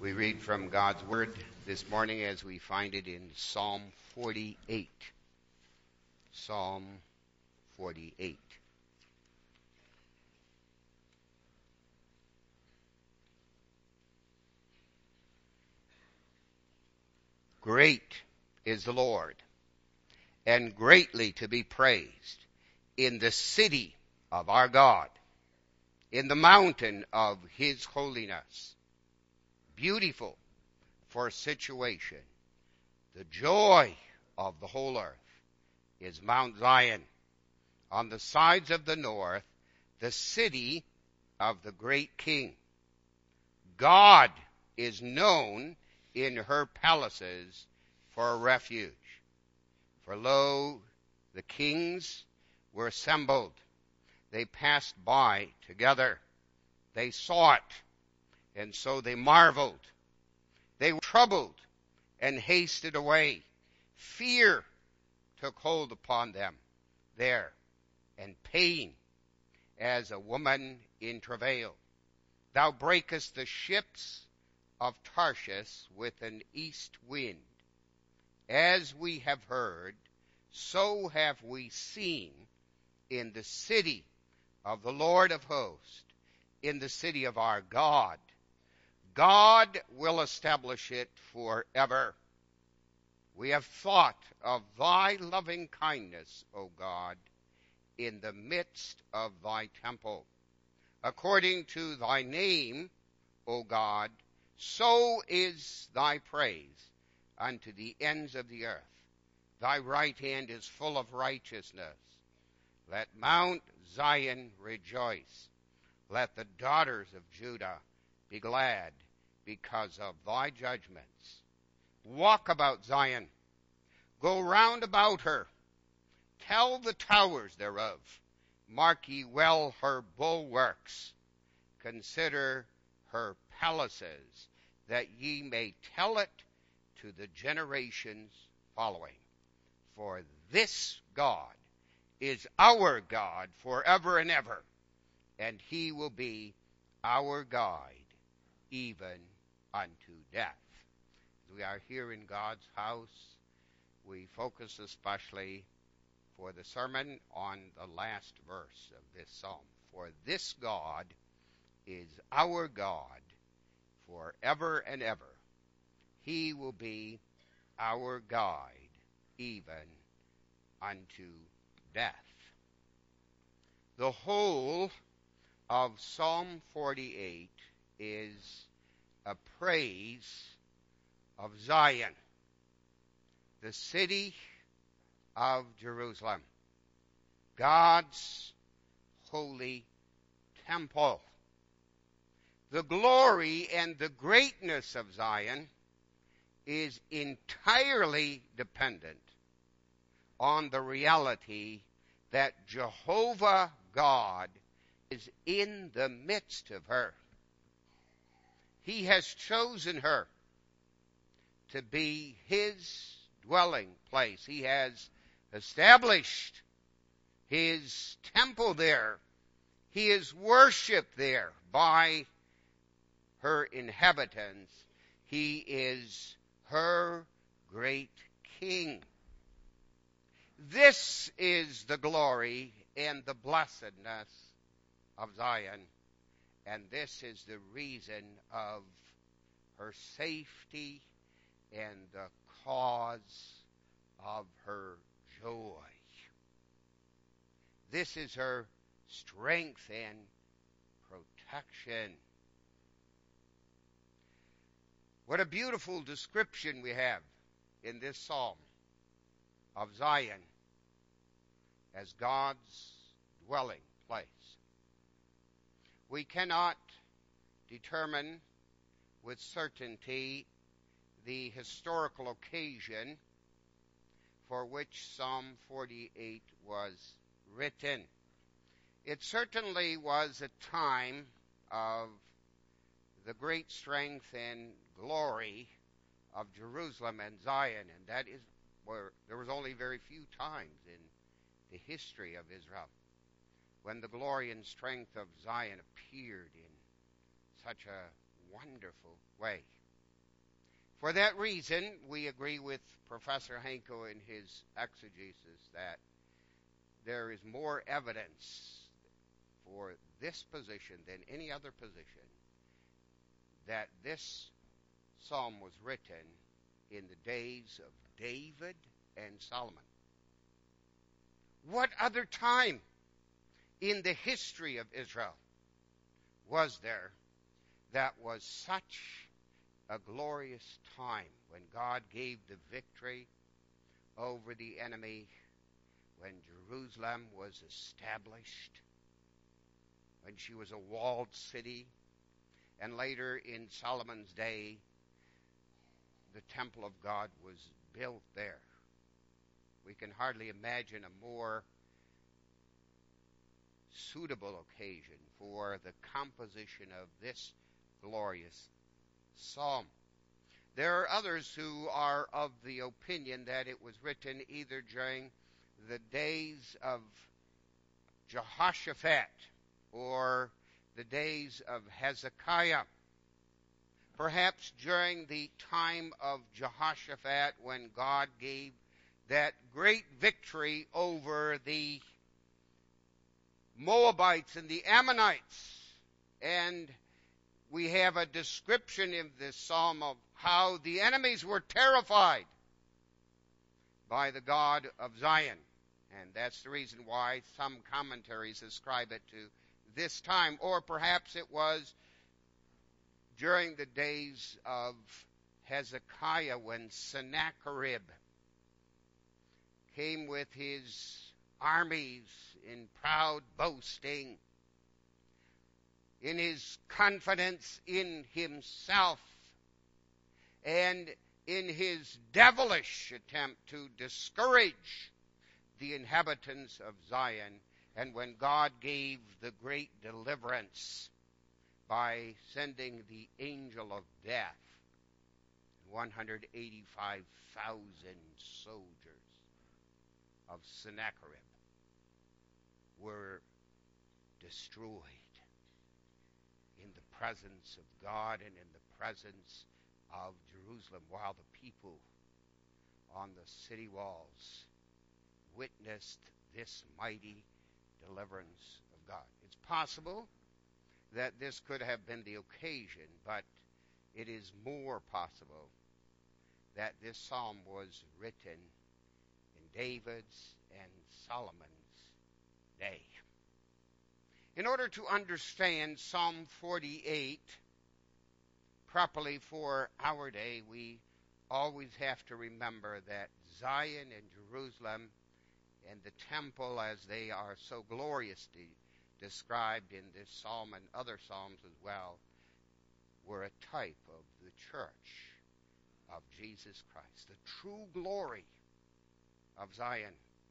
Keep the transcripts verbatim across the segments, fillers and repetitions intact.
We read from God's Word this morning as we find it in Psalm forty-eight. Psalm forty-eight. Great is the Lord, and greatly to be praised in the city of our God, in the mountain of his holiness. Beautiful for situation. The joy of the whole earth is Mount Zion, on the sides of the north, the city of the great King. God is known in her palaces for a refuge. For lo, the kings were assembled. They passed by together. They saw it, and so they marveled. They were troubled and hasted away. Fear took hold upon them there, and pain as a woman in travail. Thou breakest the ships of Tarshish with an east wind. As we have heard, so have we seen in the city of the Lord of hosts, in the city of our God. God will establish it forever. We have thought of thy loving kindness, O God, in the midst of thy temple. According to thy name, O God, so is thy praise unto the ends of the earth. Thy right hand is full of righteousness. Let Mount Zion rejoice. Let the daughters of Judah be glad because of thy judgments. Walk about Zion. Go round about her. Tell the towers thereof. Mark ye well her bulwarks. Consider her palaces, that ye may tell it to the generations following. For this God is our God forever and ever, and he will be our guide even unto death. As we are here in God's house, we focus especially for the sermon on the last verse of this psalm. For this God is our God forever and ever. He will be our guide even unto death. The whole of Psalm forty-eight is a praise of Zion, the city of Jerusalem, God's holy temple. The glory and the greatness of Zion is entirely dependent on the reality that Jehovah God is in the midst of her. He has chosen her to be his dwelling place. He has established his temple there. He is worshipped there by her inhabitants. He is her great king. This is the glory and the blessedness of Zion, and this is the reason of her safety and the cause of her joy. This is her strength and protection. What a beautiful description we have in this psalm of Zion as God's dwelling place. We cannot determine with certainty the historical occasion for which Psalm forty-eight was written. It certainly was a time of the great strength and glory of Jerusalem and Zion, and that is where there was only very few times in the history of Israel when the glory and strength of Zion appeared in such a wonderful way. For that reason, we agree with Professor Hanko in his exegesis that there is more evidence for this position than any other position that this psalm was written in the days of David and Solomon. What other time in the history of Israel was there that was such a glorious time when God gave the victory over the enemy, when Jerusalem was established, when she was a walled city, and later in Solomon's day, the temple of God was built there. We can hardly imagine a more suitable occasion for the composition of this glorious psalm. There are others who are of the opinion that it was written either during the days of Jehoshaphat or the days of Hezekiah. Perhaps during the time of Jehoshaphat, when God gave that great victory over the Moabites and the Ammonites. And we have a description in this psalm of how the enemies were terrified by the God of Zion. And that's the reason why some commentaries ascribe it to this time. Or perhaps it was during the days of Hezekiah, when Sennacherib came with his armies in proud boasting, in his confidence in himself, and in his devilish attempt to discourage the inhabitants of Zion. And when God gave the great deliverance by sending the angel of death, one hundred eighty-five thousand soldiers of Sennacherib were destroyed in the presence of God and in the presence of Jerusalem, while the people on the city walls witnessed this mighty deliverance of God. It's possible that this could have been the occasion, but it is more possible that this psalm was written in David's and Solomon's day. In order to understand Psalm forty-eight properly for our day, we always have to remember that Zion and Jerusalem and the temple, as they are so gloriously described in this psalm and other psalms as well, were a type of the church of Jesus Christ. The true glory of Zion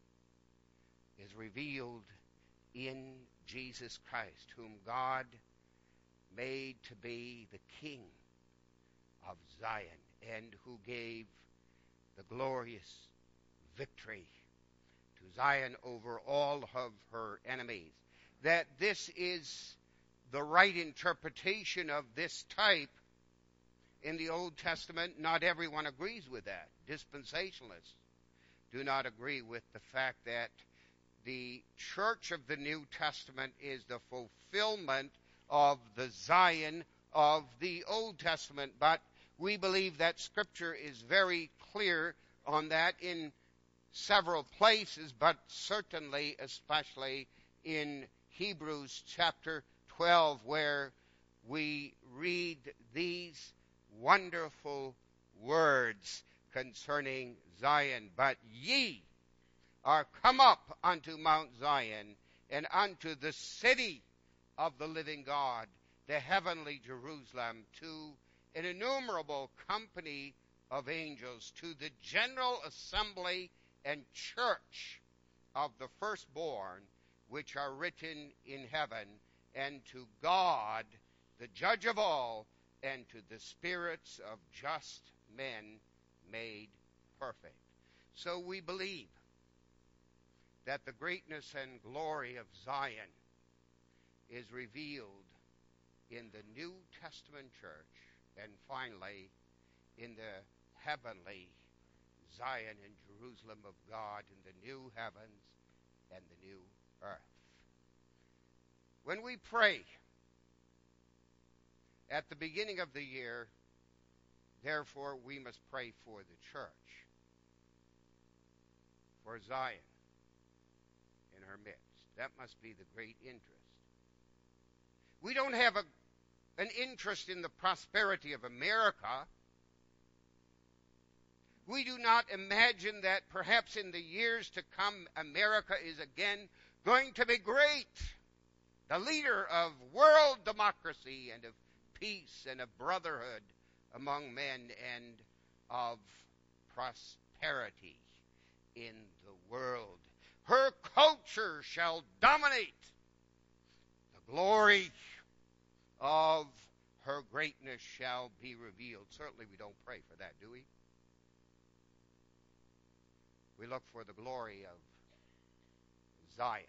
is revealed in Jesus Christ, whom God made to be the King of Zion, and who gave the glorious victory to Zion over all of her enemies. That this is the right interpretation of this type in the Old Testament, not everyone agrees with that. Dispensationalists do not agree with the fact that the church of the New Testament is the fulfillment of the Zion of the Old Testament. But we believe that Scripture is very clear on that in several places, but certainly especially in Hebrews chapter twelve, where we read these wonderful words concerning Zion. But ye are come up unto Mount Zion, and unto the city of the living God, the heavenly Jerusalem, to an innumerable company of angels, to the general assembly and church of the firstborn, which are written in heaven, and to God, the judge of all, and to the spirits of just men made perfect. So we believe that the greatness and glory of Zion is revealed in the New Testament church, and finally in the heavenly Zion and Jerusalem of God, in the new heavens and the new earth. When we pray at the beginning of the year, therefore we must pray for the church, for Zion in her midst. That must be the great interest. We don't have a, an interest in the prosperity of America. We do not imagine that perhaps in the years to come, America is again going to be great, the leader of world democracy and of peace and of brotherhood among men and of prosperity in the world. Her culture shall dominate. The glory of her greatness shall be revealed. Certainly we don't pray for that, do we? We look for the glory of Zion.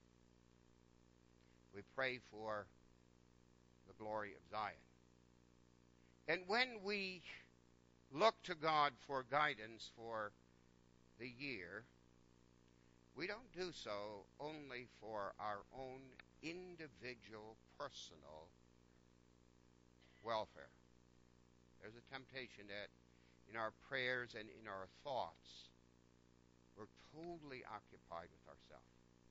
We pray for the glory of Zion. And when we look to God for guidance for the year, we don't do so only for our own individual, personal welfare. There's a temptation that in our prayers and in our thoughts, we're totally occupied with ourselves,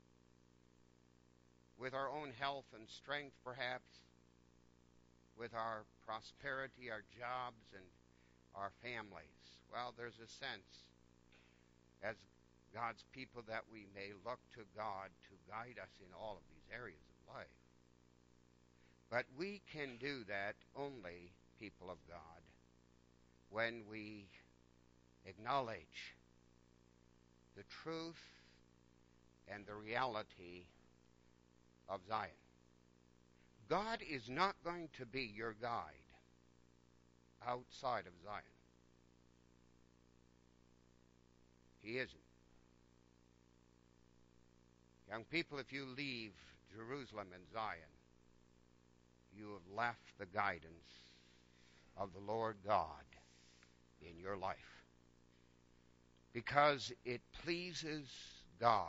with our own health and strength, perhaps, with our prosperity, our jobs, and our families. Well, there's a sense, as God's people, that we may look to God to guide us in all of these areas of life. But we can do that only, people of God, when we acknowledge the truth and the reality of Zion. God is not going to be your guide outside of Zion. He isn't. Young people, if you leave Jerusalem and Zion, you have left the guidance of the Lord God in your life. Because it pleases God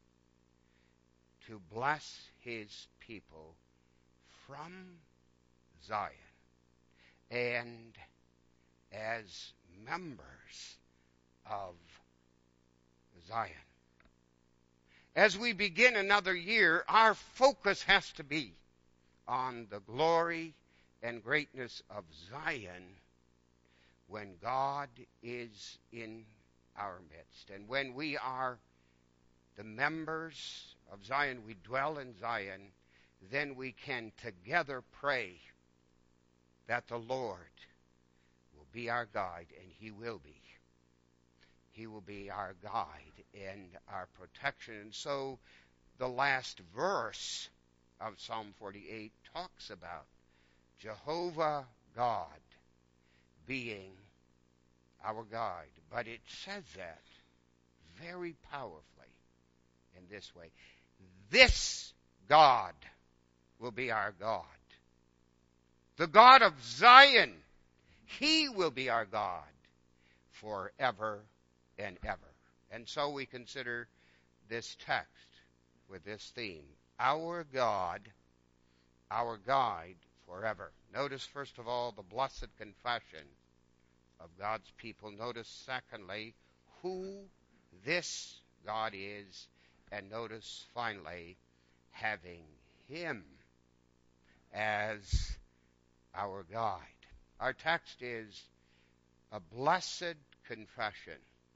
to bless his people from Zion and as members of Zion. As we begin another year, our focus has to be on the glory and greatness of Zion when God is in our midst. And when we are the members of Zion, we dwell in Zion, then we can together pray that the Lord will be our guide, and he will be. He will be our guide and our protection. And so the last verse of Psalm forty-eight talks about Jehovah God being our guide. But it says that very powerfully in this way. This God will be our God. The God of Zion, he will be our God forever and ever. And so we consider this text with this theme, our God, our guide forever. Notice, first of all, the blessed confession of God's people. Notice, secondly, who this God is. And notice, finally, having him as our guide. Our text is a blessed confession.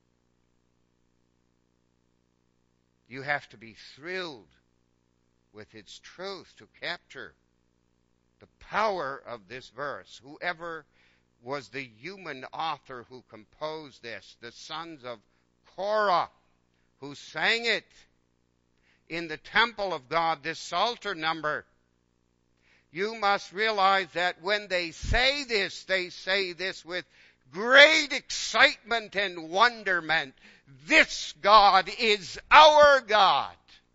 You have to be thrilled with its truth to capture the power of this verse. Whoever was the human author who composed this, the sons of Korah, who sang it in the temple of God, this Psalter number, you must realize that when they say this, they say this with great excitement and wonderment. This God is our God.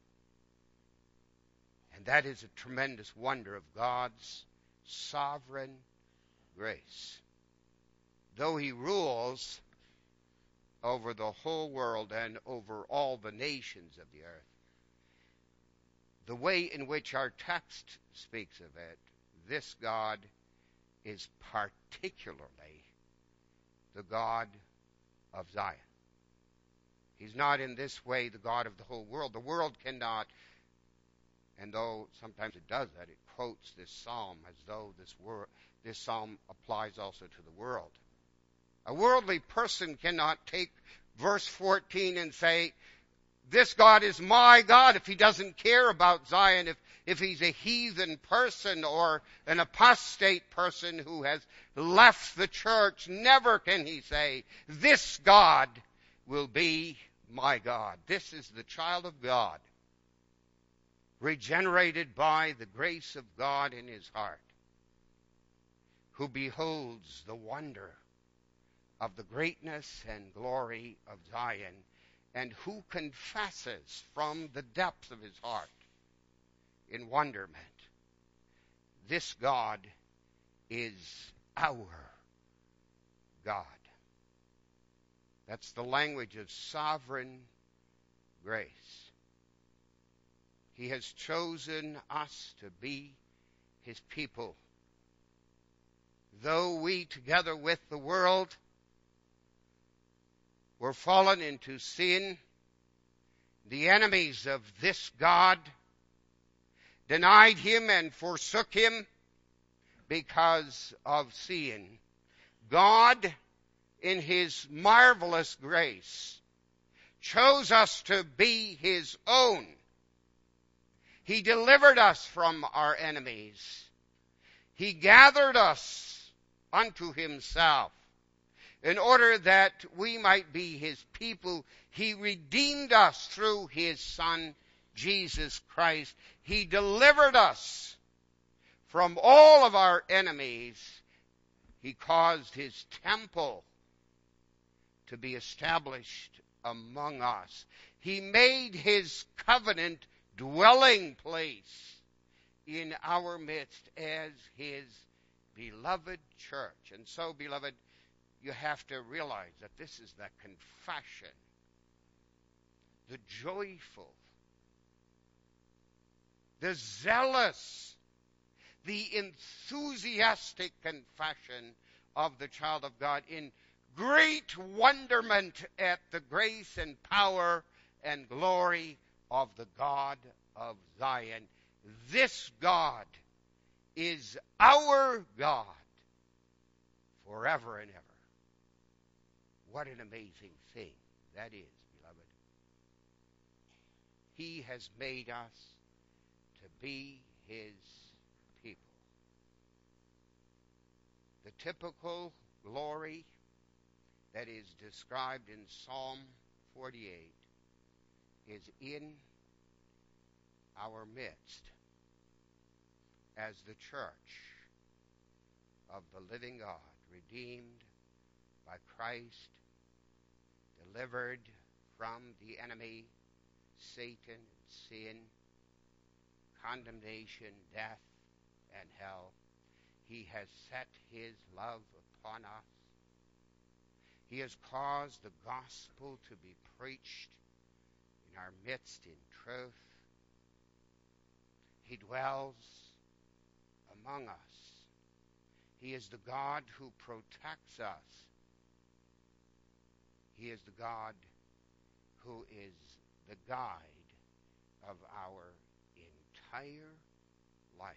And that is a tremendous wonder of God's sovereign grace. though he rules over the whole world and over all the nations of the earth, the way in which our text speaks of it, this God is particularly the God of Zion. He's not in this way the God of the whole world. The world cannot, and though sometimes it does that, it quotes this psalm as though this wor- this psalm applies also to the world. A worldly person cannot take verse fourteen and say, this God is my God, if he doesn't care about Zion, if, if he's a heathen person or an apostate person who has left the church. Never can he say, this God will be my God. This is the child of God, regenerated by the grace of God in his heart, who beholds the wonder of the greatness and glory of Zion, and who confesses from the depths of his heart in wonderment, this God is our God. That's the language of sovereign grace. He has chosen us to be his people. Though we, together with the world, were fallen into sin, the enemies of this God denied him and forsook him because of sin. God, in his marvelous grace, chose us to be his own. He delivered us from our enemies. He gathered us unto himself in order that we might be his people. He redeemed us through his Son, Jesus Christ. He delivered us from all of our enemies. He caused his temple to be established among us. He made his covenant dwelling place in our midst as his beloved church. And so, beloved, you have to realize that this is the confession, the joyful, the zealous, the enthusiastic confession of the child of God in great wonderment at the grace and power and glory of the God of Zion. This God is our God forever and ever. What an amazing thing that is, beloved. He has made us to be his people. The typical glory that is described in Psalm forty-eight is in our midst as the church of the living God, redeemed by Christ, delivered from the enemy, Satan, sin, condemnation, death, and hell. He has set his love upon us. He has caused the gospel to be preached in our midst in truth. He dwells among us. He is the God who protects us. He is the God who is the guide of our entire life.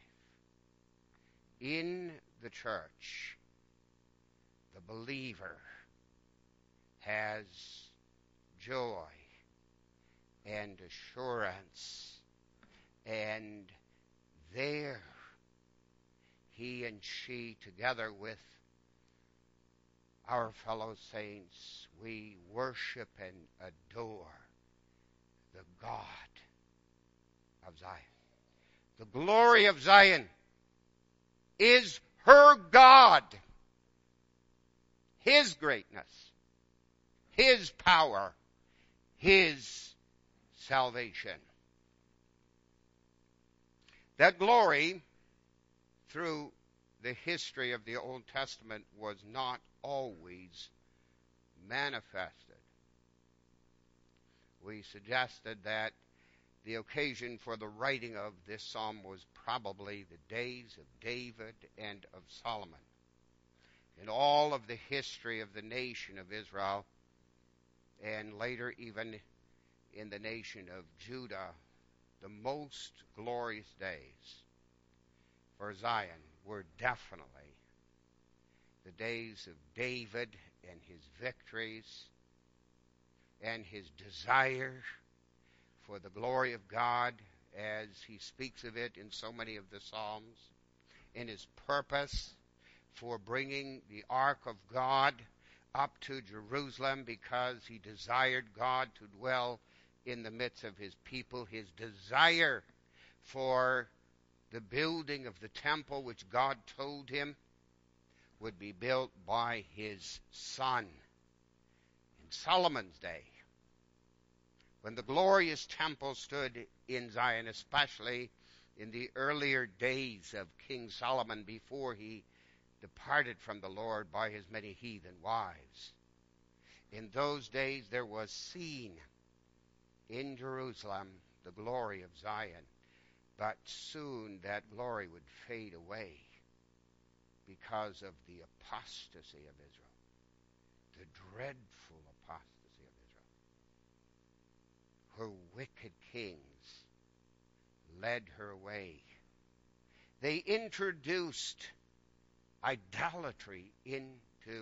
In the church, the believer has joy and assurance, and there he and she, together with our fellow saints, we worship and adore the God of Zion. The glory of Zion is her God, his greatness, his power, his salvation. That glory, through the history of the Old Testament was not always manifested. We suggested that the occasion for the writing of this psalm was probably the days of David and of Solomon. In all of the history of the nation of Israel, and later even in the nation of Judah, the most glorious days for Zion were definitely the days of David and his victories and his desire for the glory of God as he speaks of it in so many of the Psalms, in his purpose for bringing the ark of God up to Jerusalem because he desired God to dwell in the midst of his people, his desire for the building of the temple which God told him would be built by his son in Solomon's day. When the glorious temple stood in Zion, especially in the earlier days of King Solomon before he departed from the Lord by his many heathen wives. In those days there was seen in Jerusalem the glory of Zion, but soon that glory would fade away because of the apostasy of Israel, the dreadful apostasy of Israel. Her wicked kings led her away. They introduced idolatry into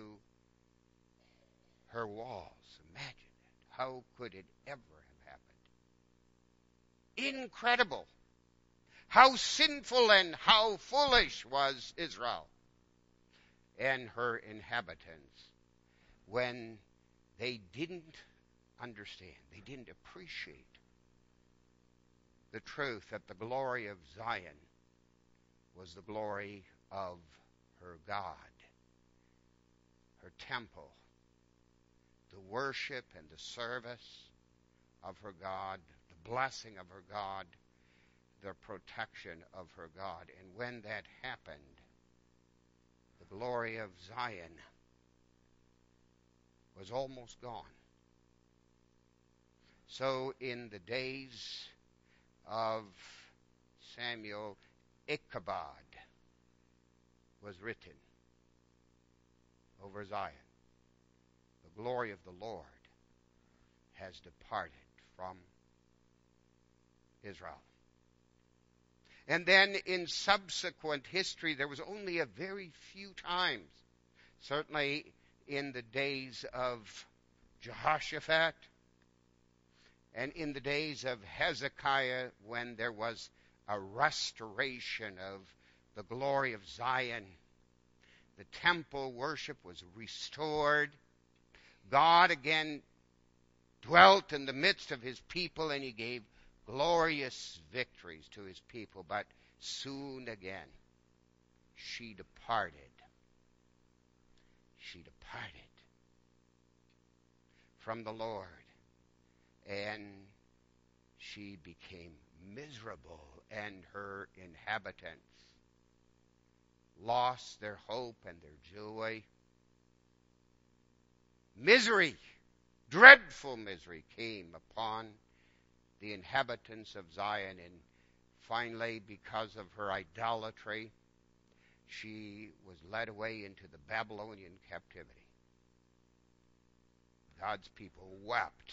her walls. Imagine it. How could it ever have happened? Incredible. How sinful and how foolish was Israel and her inhabitants when they didn't understand, they didn't appreciate the truth that the glory of Zion was the glory of her God, her temple, the worship and the service of her God, the blessing of her God, the protection of her God. And when that happened, the glory of Zion was almost gone. So in the days of Samuel, Ichabod was written over Zion. The glory of the Lord has departed from Israel. And then in subsequent history, there was only a very few times, certainly in the days of Jehoshaphat and in the days of Hezekiah, when there was a restoration of the glory of Zion. The temple worship was restored. God again dwelt in the midst of his people, and he gave glorious victories to his people. But soon again, she departed. She departed from the Lord, and she became miserable, and her inhabitants lost their hope and their joy. Misery, dreadful misery came upon the inhabitants of Zion, and finally, because of her idolatry, she was led away into the Babylonian captivity. God's people wept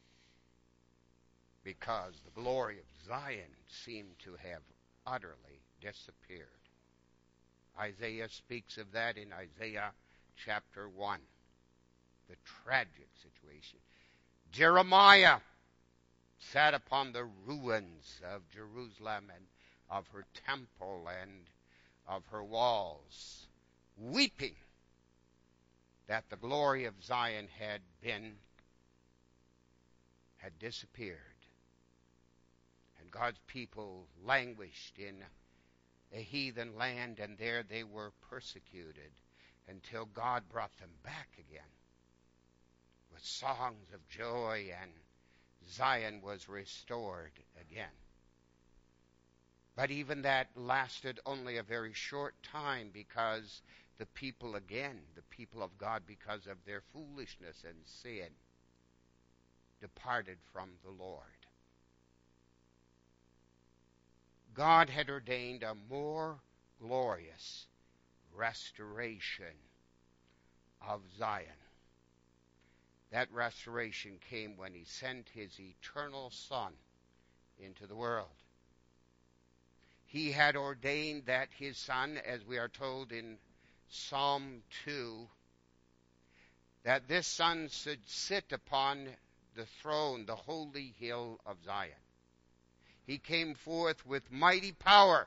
because the glory of Zion seemed to have utterly disappeared. Isaiah speaks of that in Isaiah chapter one, the tragic situation. Jeremiah sat upon the ruins of Jerusalem and of her temple and of her walls, weeping that the glory of Zion had been, had disappeared. And God's people languished in a heathen land, and there they were persecuted until God brought them back again with songs of joy, and Zion was restored again. But even that lasted only a very short time, because the people, again, the people of God, because of their foolishness and sin, departed from the Lord. God had ordained a more glorious restoration of Zion. That restoration came when he sent his eternal Son into the world. He had ordained that his Son, as we are told in Psalm two, that this Son should sit upon the throne, the holy hill of Zion. He came forth with mighty power.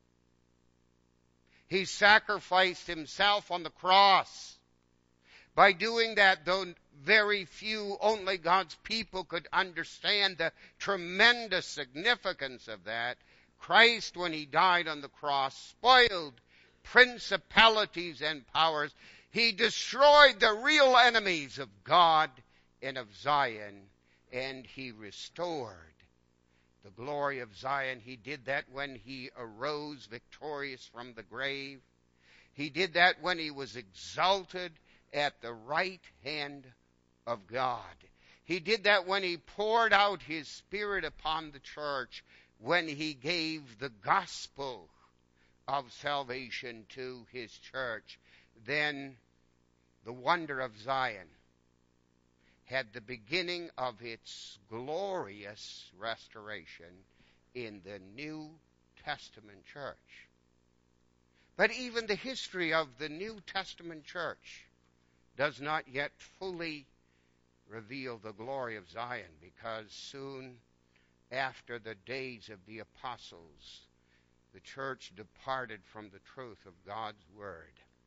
He sacrificed himself on the cross. By doing that, though very few, only God's people could understand the tremendous significance of that, Christ, when he died on the cross, spoiled principalities and powers. He destroyed the real enemies of God and of Zion, and he restored the glory of Zion. He did that when he arose victorious from the grave. He did that when he was exalted at the right hand of God. He did that when he poured out his Spirit upon the church, when he gave the gospel of salvation to his church. Then the wonder of Zion had the beginning of its glorious restoration in the New Testament church. But even the history of the New Testament church does not yet fully reveal the glory of Zion, because soon after the days of the apostles, the church departed from the truth of God's word.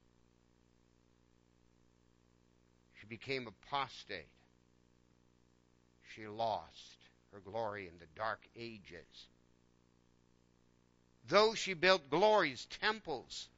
She became apostate. She lost her glory in the dark ages. Though she built glorious temples,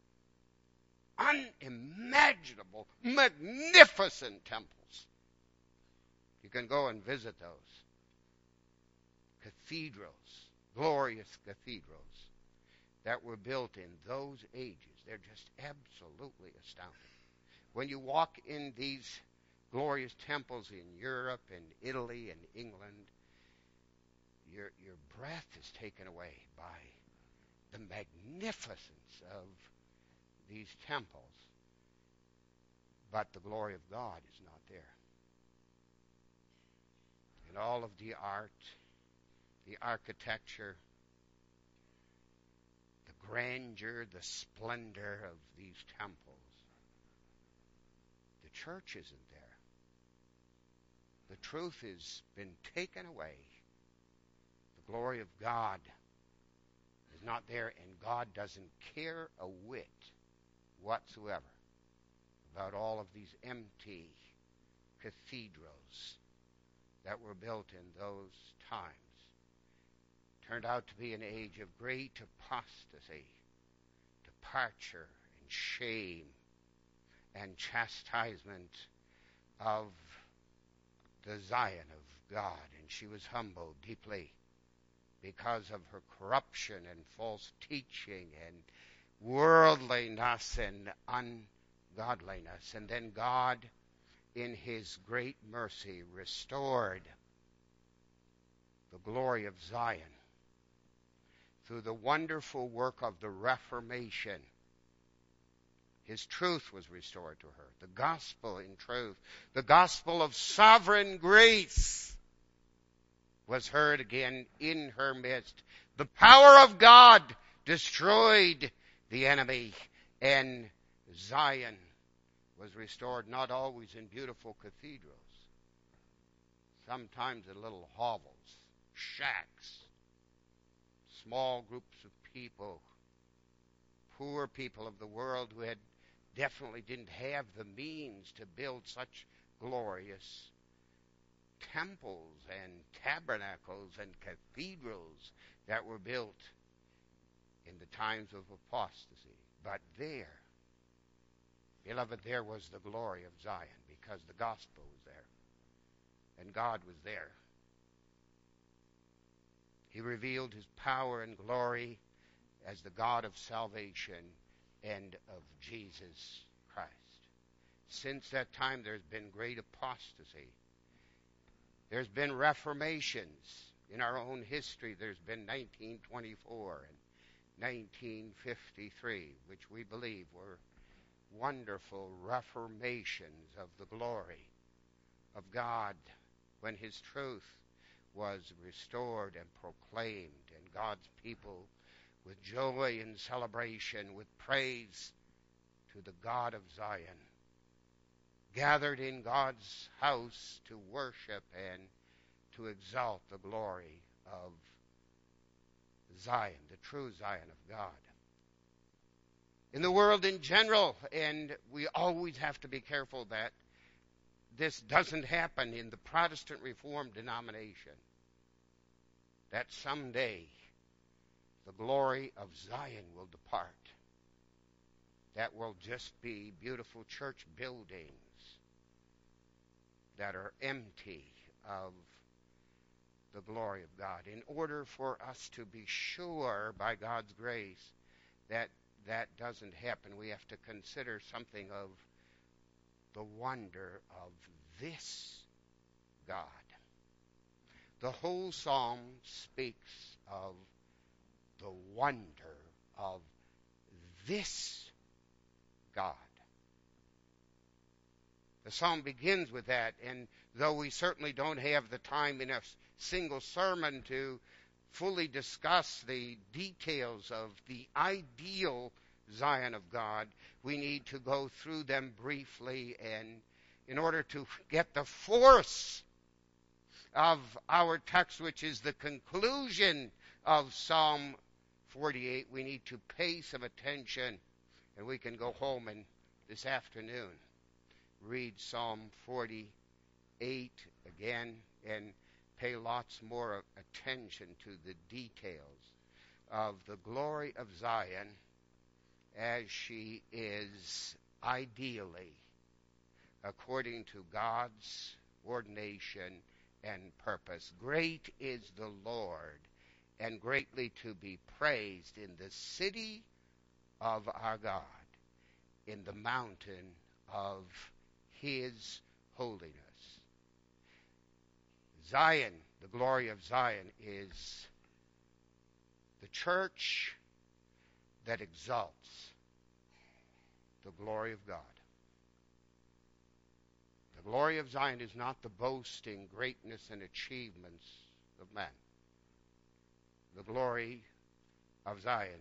unimaginable, magnificent temples. You can go and visit those. Cathedrals, glorious cathedrals that were built in those ages. They're just absolutely astounding. When you walk in these glorious temples in Europe and Italy and England, your, your breath is taken away by the magnificence of these temples. But the glory of God is not there. And all of the art, the architecture, the grandeur, the splendor of these temples, the church isn't there. The truth has been taken away. The glory of God is not there, and God doesn't care a whit whatsoever about all of these empty cathedrals that were built in those times. Turned out to be an age of great apostasy, departure, and shame, and chastisement of the Zion of God. And she was humbled deeply because of her corruption and false teaching and worldliness and ungodliness. And then God, in his great mercy, restored the glory of Zion through the wonderful work of the Reformation. His truth was restored to her. The gospel in truth, the gospel of sovereign grace, was heard again in her midst. The power of God destroyed the enemy, and Zion was restored, not always in beautiful cathedrals, sometimes in little hovels, shacks, small groups of people, poor people of the world who had definitely didn't have the means to build such glorious temples and tabernacles and cathedrals that were built in the times of apostasy. But there, beloved, there was the glory of Zion, because the gospel was there and God was there. He revealed his power and glory as the God of salvation and of Jesus Christ. Since that time, there's been great apostasy. There's been reformations. In our own history, there's been nineteen twenty-four and nineteen fifty-three, which we believe were wonderful reformations of the glory of God, when his truth was restored and proclaimed, and God's people, with joy and celebration, with praise to the God of Zion, gathered in God's house to worship and to exalt the glory of Zion, the true Zion of God. In the world in general, and we always have to be careful that this doesn't happen in the Protestant Reformed denomination, that someday the glory of Zion will depart. That will just be beautiful church buildings that are empty of the glory of God. In order for us to be sure by God's grace that that doesn't happen, we have to consider something of the wonder of this God. The whole psalm speaks of the wonder of this God. The psalm begins with that, and though we certainly don't have the time in a single sermon to fully discuss the details of the ideal Zion of God, we need to go through them briefly, and in order to get the force of our text, which is the conclusion of Psalm forty-eight, we need to pay some attention, and we can go home and this afternoon read Psalm forty-eight again and pay lots more attention to the details of the glory of Zion as she is ideally, according to God's ordination and purpose. Great is the Lord, and greatly to be praised in the city of our God, in the mountain of his holiness. Zion, the glory of Zion, is the church that exalts the glory of God. The glory of Zion is not the boasting greatness and achievements of man. The glory of Zion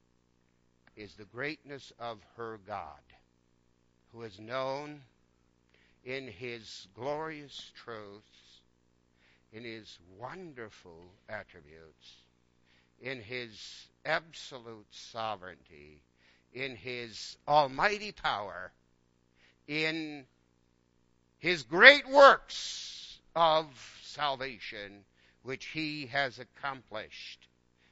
is the greatness of her God, who is known in his glorious truths, in his wonderful attributes, in his absolute sovereignty, in his almighty power, in his great works of salvation, which he has accomplished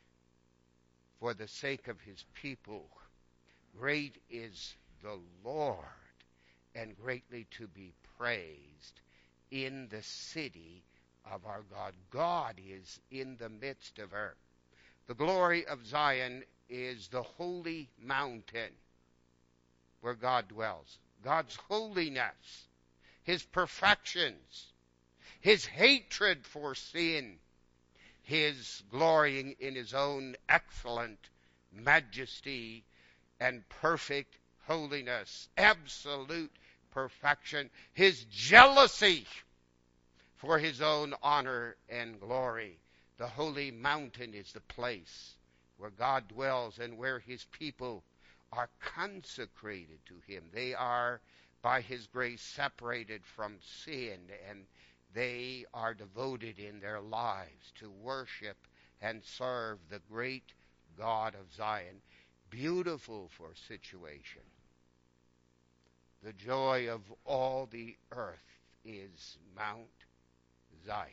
for the sake of his people. Great is the Lord, and greatly to be praised in the city of our God. God is in the midst of her. The glory of Zion is the holy mountain where God dwells. God's holiness, his perfections, his hatred for sin, his glorying in his own excellent majesty and perfect holiness, absolute perfection, his jealousy for his own honor and glory. The holy mountain is the place where God dwells and where his people are consecrated to him. They are, by his grace, separated from sin, and they are devoted in their lives to worship and serve the great God of Zion. Beautiful for situation. The joy of all the earth is Mount Zion.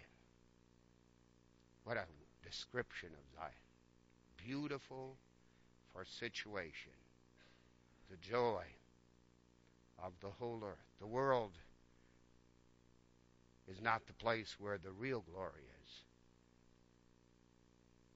What a description of Zion. Beautiful for situation. The joy of the whole earth. The world is not the place where the real glory is.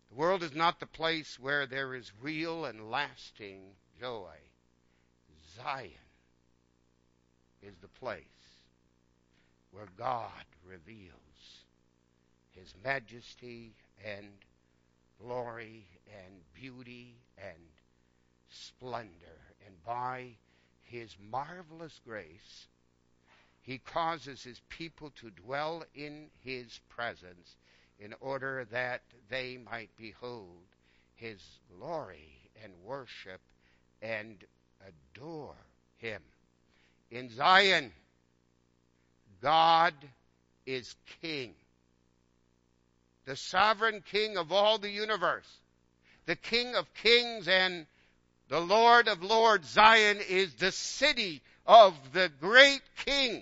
The world is not the place where there is real and lasting joy. Zion is the place where God reveals his majesty and glory and beauty and splendor. And by his marvelous grace, he causes his people to dwell in his presence in order that they might behold his glory and worship and adore him. In Zion, God is king, the sovereign king of all the universe, the King of kings and the Lord of lords. Zion is the city of the great king.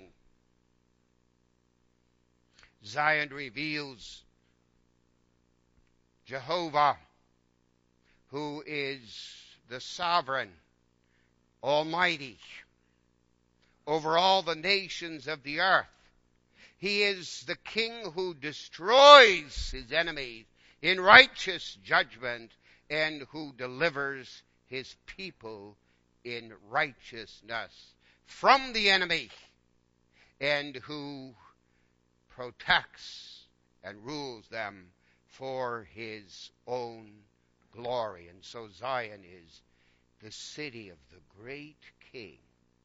Zion reveals Jehovah, who is the sovereign, almighty, over all the nations of the earth. He is the king who destroys his enemies in righteous judgment and who delivers his people in righteousness from the enemy, and who protects and rules them for his own glory. And so Zion is the city of the great king,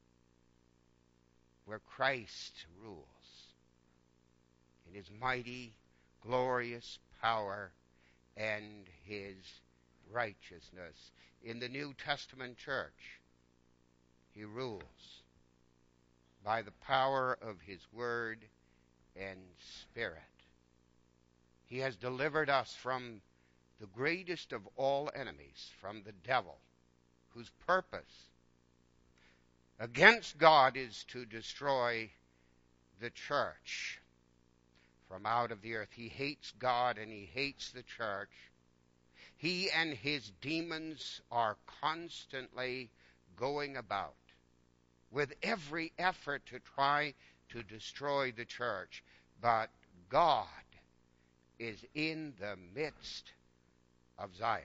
where Christ rules in his mighty, glorious power and his righteousness. In the New Testament church, he rules by the power of his word and spirit. He has delivered us from the greatest of all enemies, from the devil, whose purpose against God is to destroy the church from out of the earth. He hates God and he hates the church. He and his demons are constantly going about with every effort to try to destroy the church. But God is in the midst of Zion.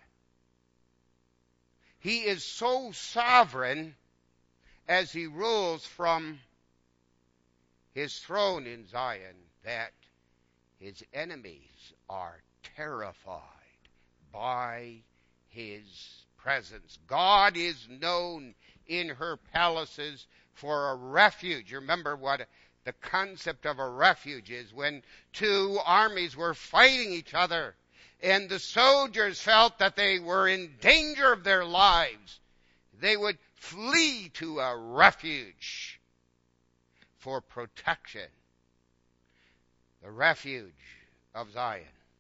He is so sovereign as he rules from his throne in Zion that his enemies are terrified by his presence. God is known in her palaces for a refuge. Remember what the concept of a refuge is. When two armies were fighting each other and the soldiers felt that they were in danger of their lives, they would flee to a refuge for protection. The refuge of Zion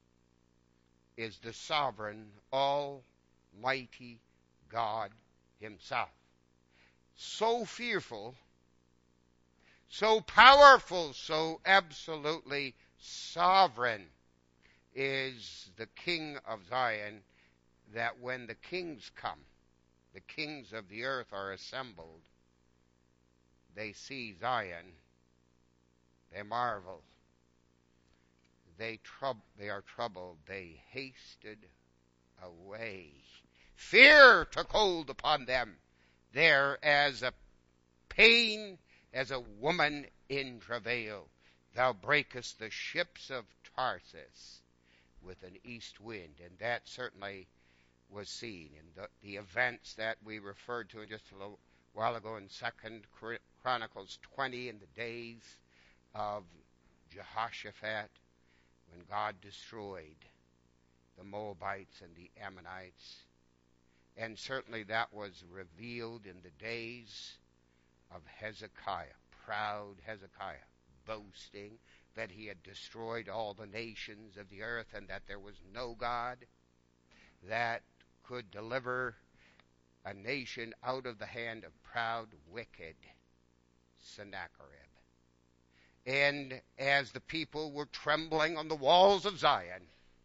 is the sovereign, almighty God himself. So fearful, so powerful, so absolutely sovereign is the King of Zion that when the kings come, the kings of the earth are assembled, they see Zion, they marvel, they, trub- they are troubled, they hasted away. Fear took hold upon them there as a pain, as a woman in travail. Thou breakest the ships of Tarsus with an east wind. And that certainly was seen in the, the events that we referred to just a little while ago in Second Chronicles twenty, in the days of Jehoshaphat, when God destroyed the Moabites and the Ammonites. And certainly that was revealed in the days of Hezekiah, proud Hezekiah, boasting that he had destroyed all the nations of the earth and that there was no God that could deliver a nation out of the hand of proud, wicked Sennacherib. And as the people were trembling on the walls of Zion,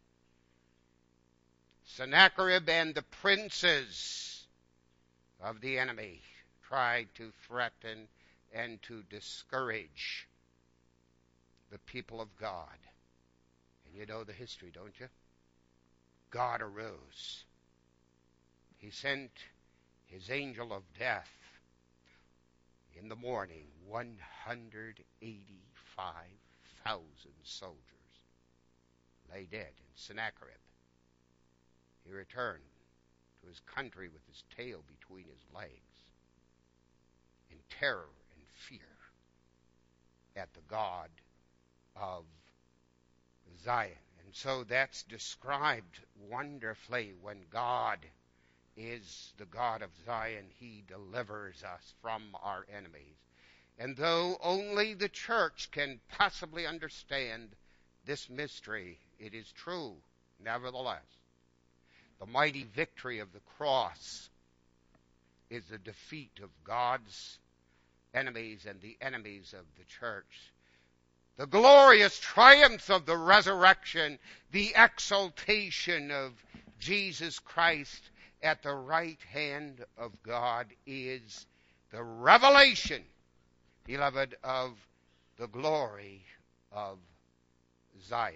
Sennacherib and the princes of the enemy tried to threaten and to discourage the people of God. And you know the history, don't you? God arose. He sent his angel of death in the morning. one hundred eighty-five thousand soldiers lay dead in Sennacherib. He returned to his country with his tail between his legs, in terror and fear at the God of Zion. And so that's described wonderfully. When God is the God of Zion, he delivers us from our enemies. And though only the church can possibly understand this mystery, it is true, nevertheless. The mighty victory of the cross is the defeat of God's enemies and the enemies of the church. The glorious triumph of the resurrection, the exaltation of Jesus Christ at the right hand of God, is the revelation, beloved, of the glory of Zion.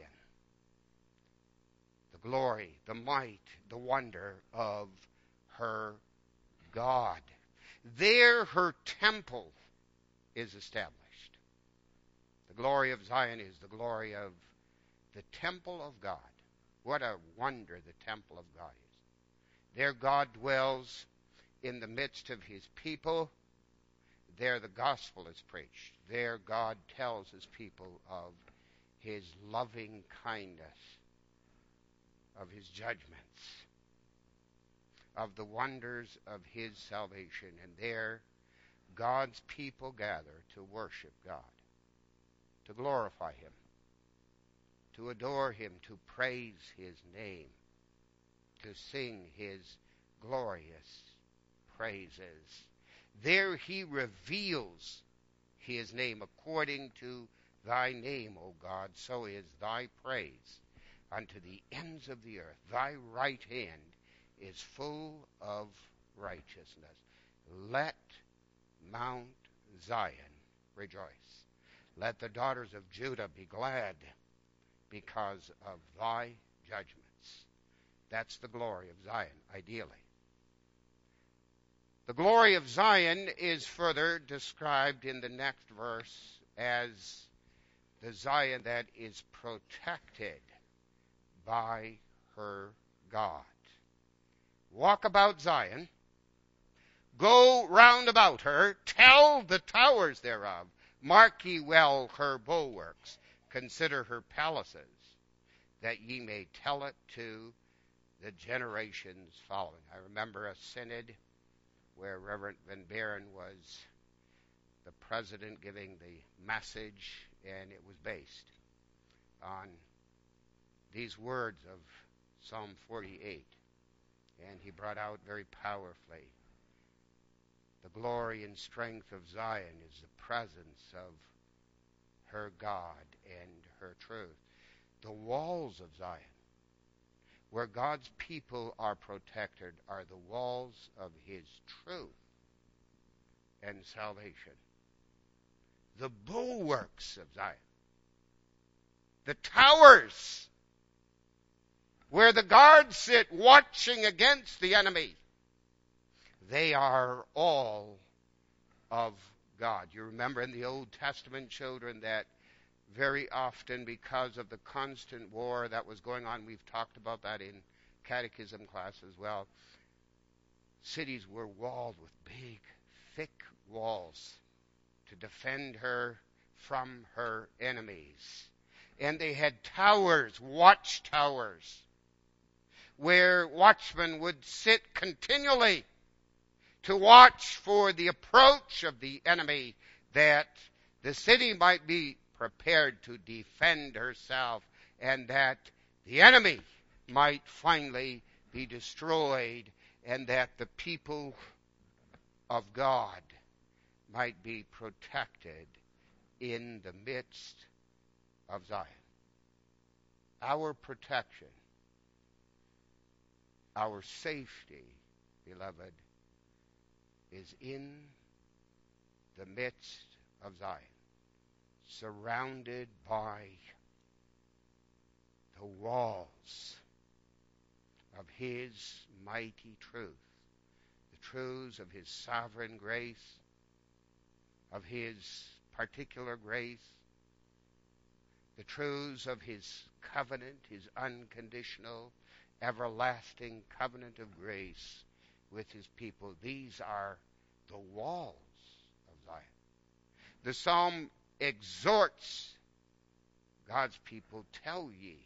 The glory, the might, the wonder of her God. There her temple is established. The glory of Zion is the glory of the temple of God. What a wonder the temple of God is. There God dwells in the midst of his people. There the gospel is preached. There God tells his people of his loving kindness, of his judgments, of the wonders of his salvation. And there God's people gather to worship God, to glorify him, to adore him, to praise his name, to sing his glorious praises. There he reveals his name. According to thy name, O God, so is thy praise unto the ends of the earth. Thy right hand is full of righteousness. Let Mount Zion rejoice. Let the daughters of Judah be glad because of thy judgments. That's the glory of Zion, ideally. The glory of Zion is further described in the next verse as the Zion that is protected by her God. Walk about Zion, go round about her, tell the towers thereof, mark ye well her bulwarks, consider her palaces, that ye may tell it to the generations following. I remember a synod where Reverend Van Buren was the president giving the message, and it was based on these words of Psalm forty-eight. And he brought out very powerfully, the glory and strength of Zion is the presence of her God and her truth. The walls of Zion, where God's people are protected, are the walls of his truth and salvation. The bulwarks of Zion, the towers where the guards sit watching against the enemy, they are all of God. You remember in the Old Testament, children, that very often, because of the constant war that was going on, we've talked about that in catechism class as well, cities were walled with big, thick walls to defend her from her enemies. And they had towers, watchtowers, where watchmen would sit continually to watch for the approach of the enemy, that the city might be prepared to defend herself, and that the enemy might finally be destroyed, and that the people of God might be protected in the midst of Zion. Our protection, our safety, beloved, is in the midst of Zion, surrounded by the walls of His mighty truth, the truths of His sovereign grace, of His particular grace, the truths of His covenant, His unconditional, everlasting covenant of grace with His people. These are the walls of Zion. The psalm exhorts God's people, tell ye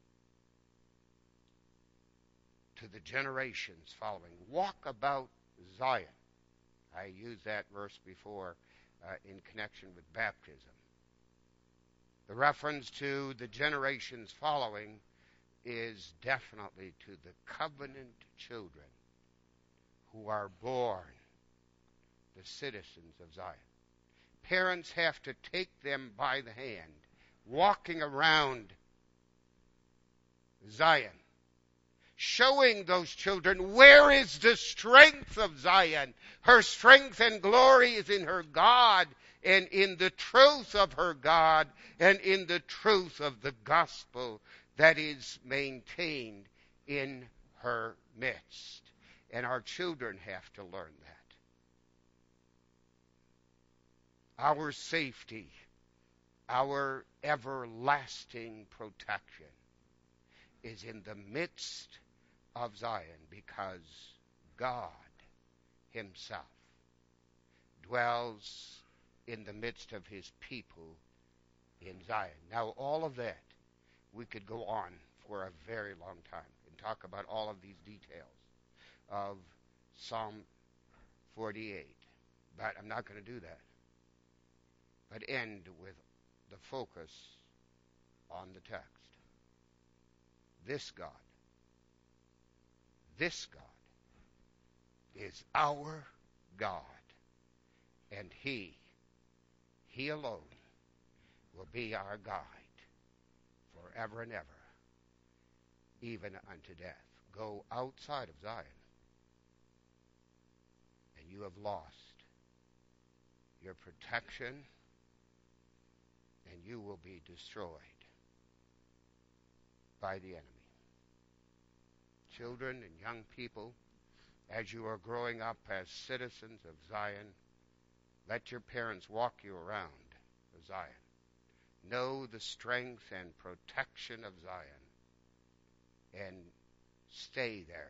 to the generations following, walk about Zion. I used that verse before uh, in connection with baptism. The reference to the generations following is definitely to the covenant children who are born the citizens of Zion. Parents have to take them by the hand, walking around Zion, showing those children where is the strength of Zion. Her strength and glory is in her God and in the truth of her God and in the truth of the gospel that is maintained in her midst. And our children have to learn that. Our safety, our everlasting protection is in the midst of Zion, because God Himself dwells in the midst of His people in Zion. Now, all of that, we could go on for a very long time and talk about all of these details of Psalm forty-eight. But I'm not going to do that. But end with the focus on the text. This God, this God is our God, and He, He alone will be our guide forever and ever, even unto death. Go outside of Zion, and you have lost your protection, and you will be destroyed by the enemy. Children and young people, as you are growing up as citizens of Zion, let your parents walk you around Zion. Know the strength and protection of Zion, and stay there.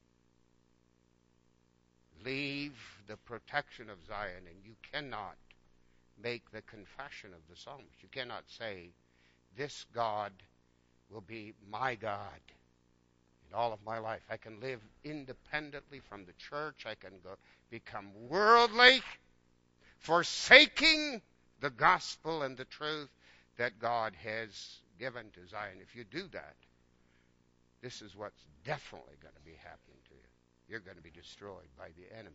Leave the protection of Zion, and you cannot make the confession of the psalmist. You cannot say, this God will be my God in all of my life. I can live independently from the church. I can go become worldly, forsaking the gospel and the truth that God has given to Zion. If you do that, this is what's definitely going to be happening to you. You're going to be destroyed by the enemy.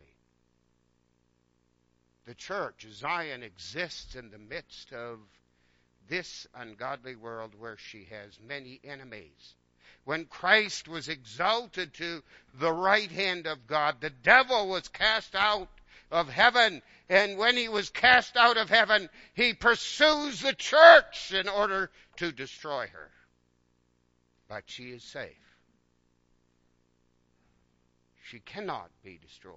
The church, Zion, exists in the midst of this ungodly world where she has many enemies. When Christ was exalted to the right hand of God, the devil was cast out of heaven. And when he was cast out of heaven, he pursues the church in order to destroy her. But she is safe. She cannot be destroyed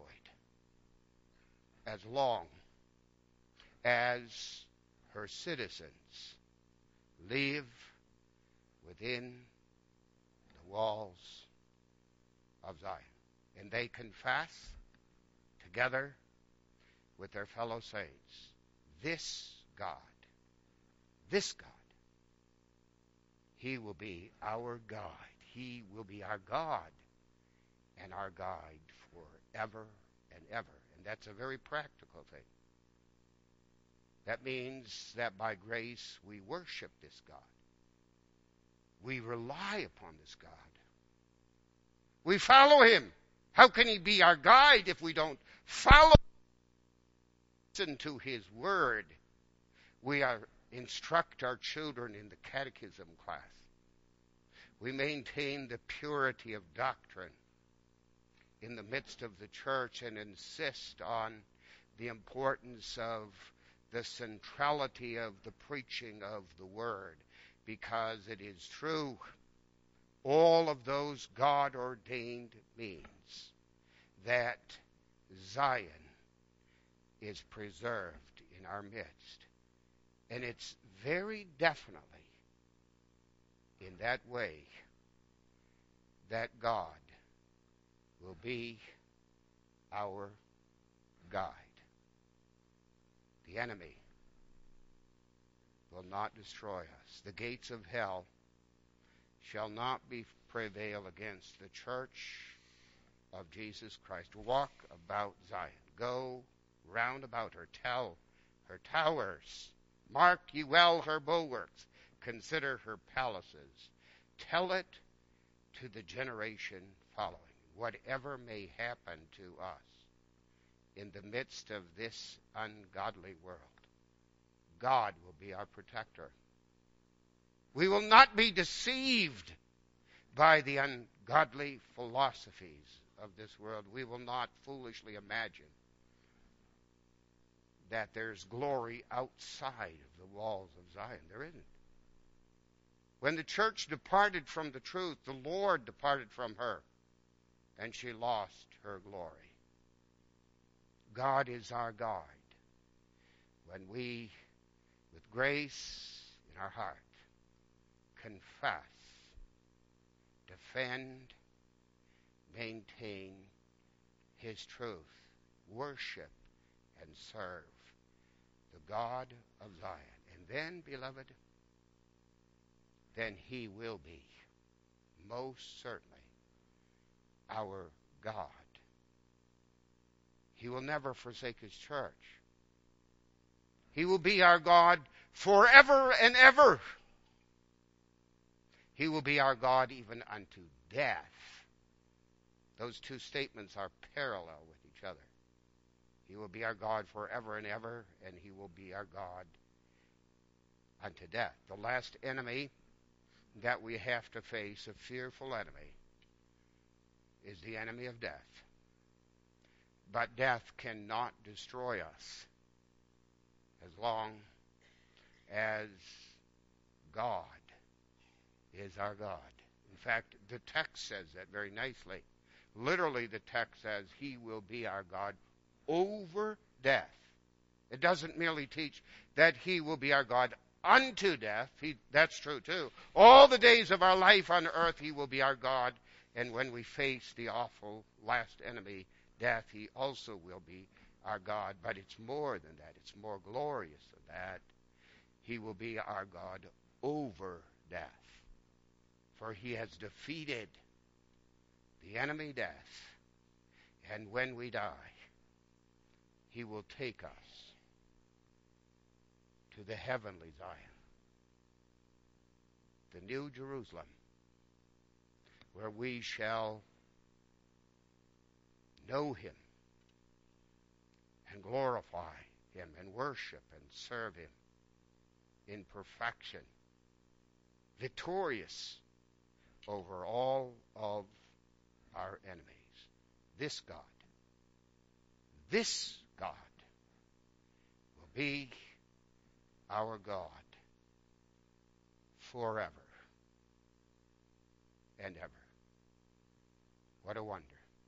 as long as her citizens live within the walls of Zion. And they confess together with their fellow saints, this God, this God, He will be our guide. He will be our God and our guide forever and ever. And that's a very practical thing. That means that by grace we worship this God. We rely upon this God. We follow Him. How can He be our guide if we don't follow, listen to His word? We are instruct our children in the catechism class. We maintain the purity of doctrine in the midst of the church and insist on the importance of the centrality of the preaching of the word, because it is true. all of those God-ordained means that Zion is preserved in our midst. And it's very definitely in that way that God will be our guide. The enemy will not destroy us. The gates of hell shall not be prevail against the church of Jesus Christ. Walk about Zion. Go round about her. Tell her towers. Mark ye well her bulwarks. Consider her palaces. Tell it to the generation following. Whatever may happen to us in the midst of this ungodly world, God will be our protector. We will not be deceived by the ungodly philosophies of this world. We will not foolishly imagine that there's glory outside of the walls of Zion. There isn't. When the church departed from the truth, the Lord departed from her, and she lost her glory. God is our guide. When we, with grace in our heart, confess, defend, maintain His truth, worship, and serve the God of Zion. And then, beloved, then He will be most certainly our God. He will never forsake His church. He will be our God forever and ever. He will be our God even unto death. Those two statements are parallel with each other. He will be our God forever and ever, and He will be our God unto death. The last enemy that we have to face, a fearful enemy, is the enemy of death. But death cannot destroy us as long as God is our God. In fact, the text says that very nicely. Literally, the text says He will be our God over death. It doesn't merely teach that He will be our God unto death. He, that's true too. All the days of our life on earth He will be our God. And when we face the awful last enemy, death, He also will be our God. But it's more than that. It's more glorious than that. He will be our God over death. For He has defeated the enemy death. And when we die, He will take us to the heavenly Zion, the New Jerusalem, where we shall know Him and glorify Him and worship and serve Him in perfection, victorious over all of our enemies. This God, this God will be our God forever and ever. What a wonder.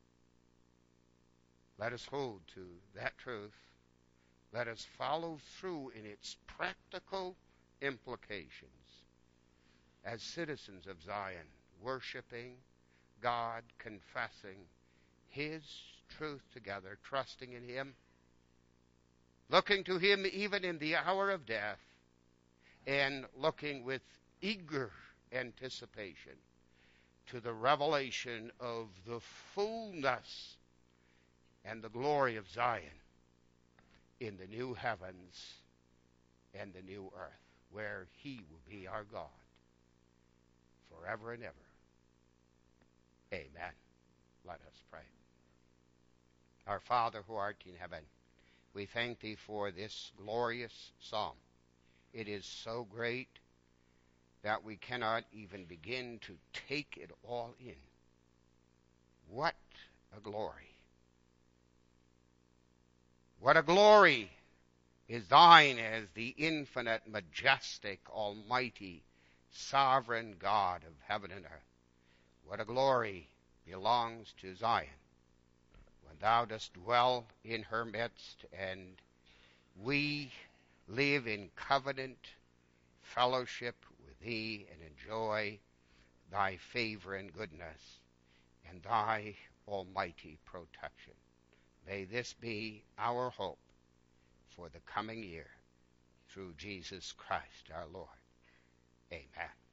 Let us hold to that truth. Let us follow through in its practical implications as citizens of Zion, worshiping God, confessing His truth together, trusting in Him, looking to Him even in the hour of death, and looking with eager anticipation to the revelation of the fullness and the glory of Zion in the new heavens and the new earth, where He will be our God forever and ever. Amen. Let us pray. Our Father who art in heaven, we thank Thee for this glorious psalm. It is so great that we cannot even begin to take it all in. What a glory. What a glory is Thine as the infinite, majestic, almighty, sovereign God of heaven and earth. what a glory belongs to Zion, when thou dost dwell in her midst, and we live in covenant fellowship with thee and enjoy thy favor and goodness and thy almighty protection. May this be our hope for the coming year, through Jesus Christ our Lord. Amen.